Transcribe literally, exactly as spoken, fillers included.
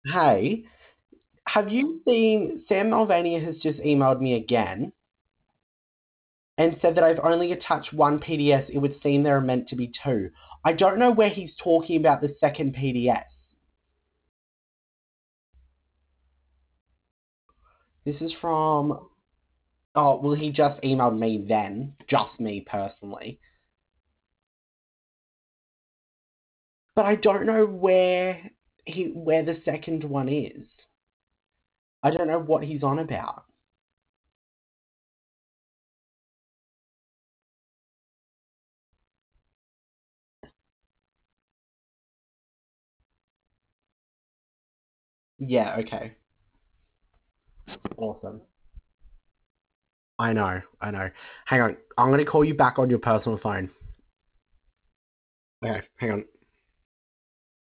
Hey, have you seen Sam Mulvaney has just emailed me again and said that I've only attached one P D S. It would seem there are meant to be two. I don't know where he's talking about the second P D S. This is from, oh, well, he just emailed me then, just me personally. But I don't know where he where the second one is. I don't know what he's on about. Yeah, okay. Awesome. I know, I know. Hang on. I'm gonna call you back on your personal phone. Okay, hang on.